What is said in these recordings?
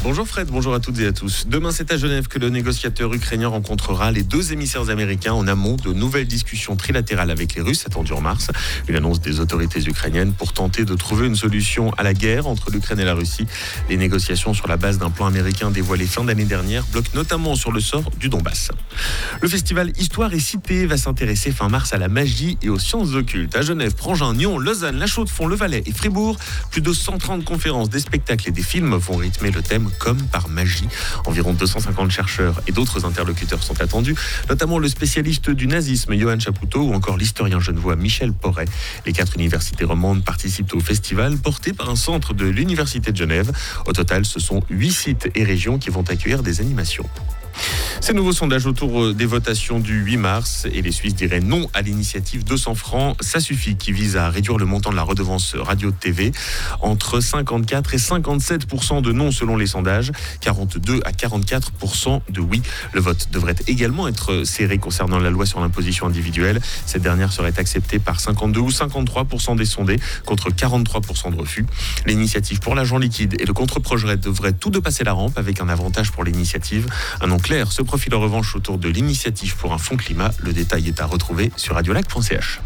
Bonjour Fred, bonjour à toutes et à tous. Demain, c'est à Genève que le négociateur ukrainien rencontrera les deux émissaires américains en amont de nouvelles discussions trilatérales avec les Russes attendues en mars. Une annonce des autorités ukrainiennes pour tenter de trouver une solution à la guerre entre l'Ukraine et la Russie. Les négociations sur la base d'un plan américain dévoilé fin d'année dernière bloquent notamment sur le sort du Donbass. Le festival Histoire et Cité va s'intéresser fin mars à la magie et aux sciences occultes. À Genève, Prangin, Nyon, Lausanne, La Chaux-de-Fonds, Le Valais et Fribourg, plus de 130 conférences, des spectacles et des films vont rythmer le thème comme par magie. Environ 250 chercheurs et d'autres interlocuteurs sont attendus, notamment le spécialiste du nazisme Johan Chapoutot ou encore l'historien genevois Michel Porret. Les 4 universités romandes participent au festival porté par un centre de l'Université de Genève. Au total, ce sont 8 sites et régions qui vont accueillir des animations. Ces nouveaux sondages autour des votations du 8 mars et les Suisses diraient non à l'initiative 200 francs, ça suffit, qui vise à réduire le montant de la redevance radio-TV. Entre 54 et 57% de non selon les sondages, 42 à 44% de oui. Le vote devrait également être serré concernant la loi sur l'imposition individuelle. Cette dernière serait acceptée par 52 ou 53% des sondés contre 43% de refus. L'initiative pour l'argent liquide et le contre-projet devraient tous deux passer la rampe avec un avantage pour l'initiative. Un nom clair se profile en revanche autour de l'initiative pour un fonds climat. Le détail est à retrouver sur radiolac.ch.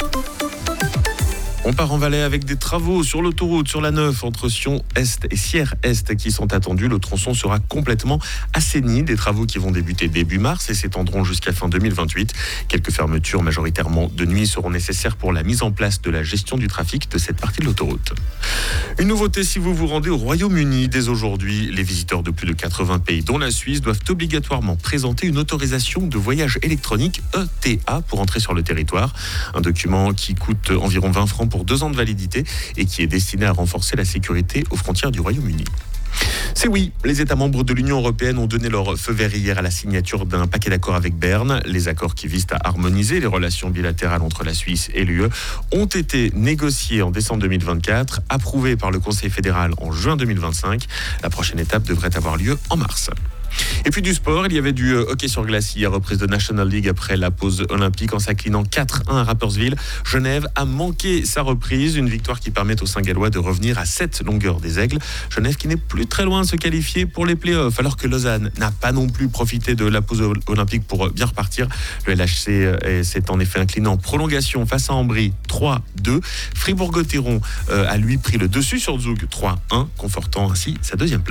On part en Valais avec des travaux sur l'autoroute, sur la 9, entre Sion-Est et Sierre-Est qui sont attendus. Le tronçon sera complètement assaini. Des travaux qui vont débuter début mars et s'étendront jusqu'à fin 2028. Quelques fermetures majoritairement de nuit seront nécessaires pour la mise en place de la gestion du trafic de cette partie de l'autoroute. Une nouveauté si vous vous rendez au Royaume-Uni. Dès aujourd'hui, les visiteurs de plus de 80 pays, dont la Suisse, doivent obligatoirement présenter une autorisation de voyage électronique ETA pour entrer sur le territoire. Un document qui coûte environ 20 francs pour 2 ans de validité et qui est destiné à renforcer la sécurité aux frontières du Royaume-Uni. C'est oui, les États membres de l'Union européenne ont donné leur feu vert hier à la signature d'un paquet d'accords avec Berne. Les accords qui visent à harmoniser les relations bilatérales entre la Suisse et l'UE ont été négociés en décembre 2024, approuvés par le Conseil fédéral en juin 2025. La prochaine étape devrait avoir lieu en mars. Et puis du sport, il y avait du hockey sur glace hier, reprise de National League après la pause olympique en s'inclinant 4-1 à Rapperswil. Genève a manqué sa reprise, une victoire qui permet aux Saint-Gallois de revenir à 7 longueurs des Aigles. Genève qui n'est plus très loin de se qualifier pour les playoffs, alors que Lausanne n'a pas non plus profité de la pause olympique pour bien repartir. Le LHC s'est en effet incliné en prolongation face à Ambry 3-2. Fribourg-Gotteron a lui pris le dessus sur Zug 3-1, confortant ainsi sa 2e place.